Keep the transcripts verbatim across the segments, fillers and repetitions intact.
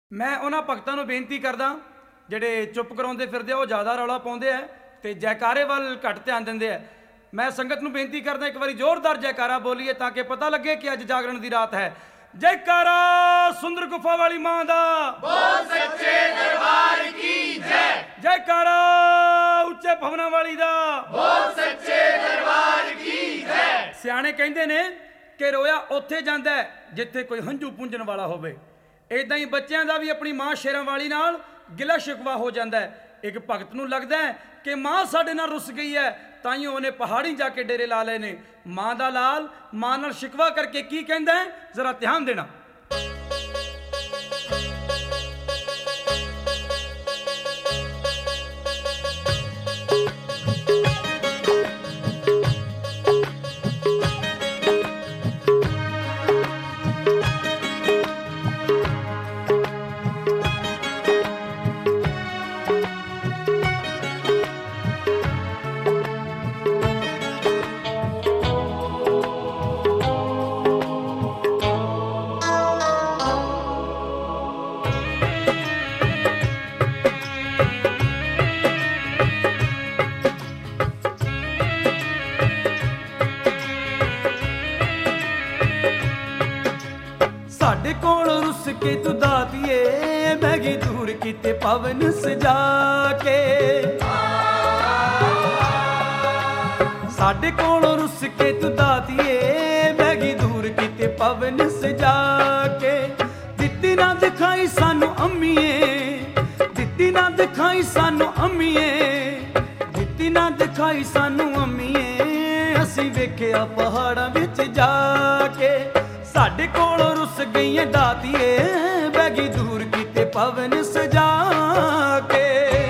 मैं उन्होंने भगतों को बेनती करदा जिहड़े चुप कराउंदे फिरदे वो ज़्यादा रौला पाउंदे है ते जयकारे वाल घट ध्यान दिंदे है। मैं संगत नूं बेनती करदा एक बारी जोरदार जयकारा बोलीए ताकि पता लगे कि अज जागरण की रात है। जयकारा सुंदर गुफा वाली मां दा बोल सच्चे दरबार की जय। जयकारा उच्चे भवना वाली दा बोल सच्चे दरबार की जय। सियाणे कहंदे ने कि रोया उत्थे जांदा है जिथे कोई हंझू पूंजण वाला होवे। इदां ही बच्चों का भी अपनी मां शेरां वाली नाल गिला शिकवा हो जाता है। एक भगत नूं लगदा है कि मां साडे नाल रुस गई है ताइयों उन्हें पहाड़ी जाके डेरे ला लए ने। मां दा लाल मां नाल शिकवा करके की कहंदा है जरा ध्यान देना। साडे कोल रुस के तू दातिए मैगी दूर किते पवन सजा के। साडे कोल रुस के तू दातिए मैगी दूर किते पवन सजा के। दित्ती ना दिखाई सानू अम्मीए दित्ती ना दिखाई सानू अम्मीए दित्ती ना दिखाई सानू अम्मीए असी वेखिया पहाड़ां विच जाके। साडे कोल रुस गई दातिए बैगी दूर किते पवन सजा के।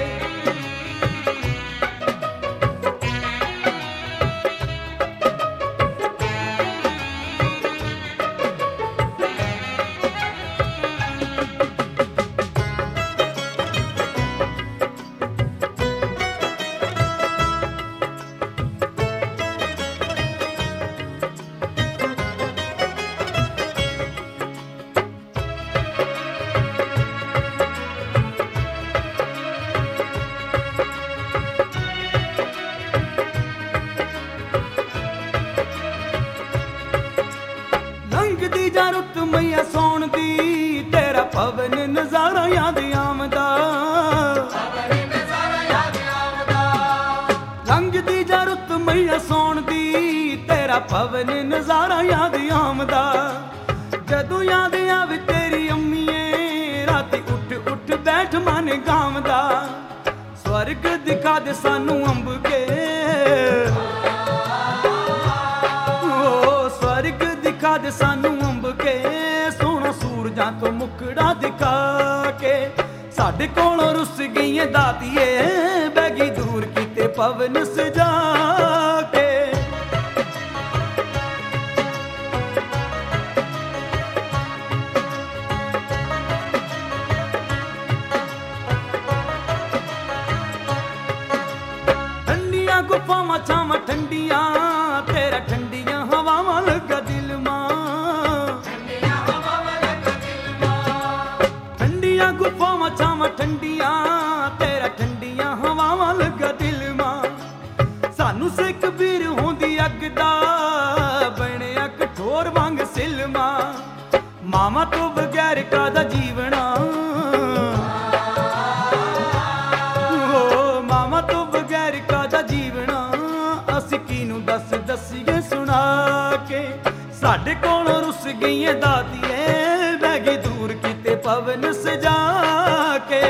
लंघदी जा रुत मैया सौण दी तेरा पवन नजारा याद आमदा। लंघदी जा रुत मैया सौण दी तेरा पवन नजारा याद आमदा। जदों याद आवे तेरी अम्मीए राती उठ उठ बैठ मन गावदा। स्वर्ग दिखा दे सानू अंब के स्वर्ग दिखा दे सानू अंब के सोना सूरजां तो मुकड़ा दिखा के। साडे कोल रुस गई दातिए बैगी दूर किते पवन सजा के। ठंडियां गुफावां छावां ठंडियां तेरा ठंडियां हवावां लगा दिल मां। ठंडियां गुफावां छावां ठंडियां तेरा ठंडियां हवावां लगा दिल मां। सानू सिख बीर होंदी अग दा बणिया कठोर वांग सिलमा। मामा तो बगैर कादा जीवना मामा तो बगैर कादा जीवना। असी किनू दस दसीए सुना के। साडे कोल रुस गई दातिए बैगी दूर किते पवन सजा के।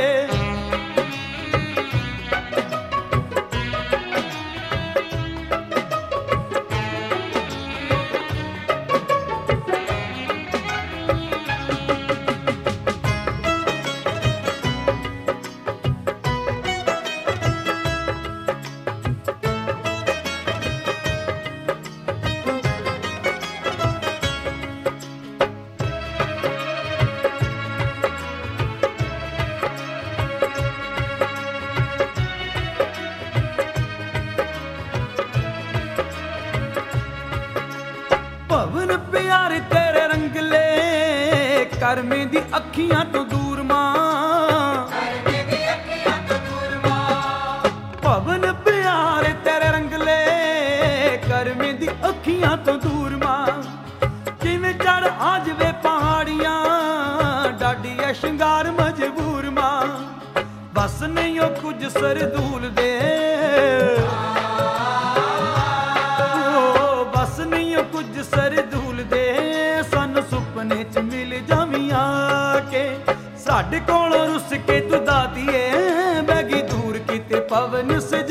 ਕਰਮੇ ਦੀ ਅੱਖੀਆਂ ਤੋਂ ਦੂਰ ਮਾਂ, ਕਰਮੇ ਦੀ ਅੱਖੀਆਂ ਤੋਂ ਦੂਰ ਮਾਂ। ਭਵਨ ਪਿਆਰੇ ਤੇਰੇ ਰੰਗਲੇ ਕਰਮੇ ਦੀ ਅੱਖੀਆਂ ਤੋਂ ਦੂਰ ਮਾਂ। ਕਿਵੇਂ ਚੜ ਆ ਜਵੇ ਪਹਾੜੀਆਂ ਡਾਡੀ ਐ ਸ਼ਿੰਗਾਰ ਮਜਬੂਰ ਮਾਂ। ਬਸ ਨਹੀਂ ਉਹ ਕੁਝ ਸਰਦੂਲ ਦੇ, ਓ ਬਸ ਨਹੀਂ ਉਹ ਕੁਝ ਸਰਦੂਲ ਦੇ। ਸਾਨੂੰ ਸੁਪਨੇ ਚ ਮਿਲ ਜਾਵੀਂ ਆ ਕੇ, ਸਾਡੇ ਕੋਲੋਂ ਰੁੱਸ ਕੇ ਤੂੰ ਦਾਦੀਏ ਬਹਿ ਗਈ ਦੂਰ ਕਿਤੇ ਪਵਨ ਸਜਾ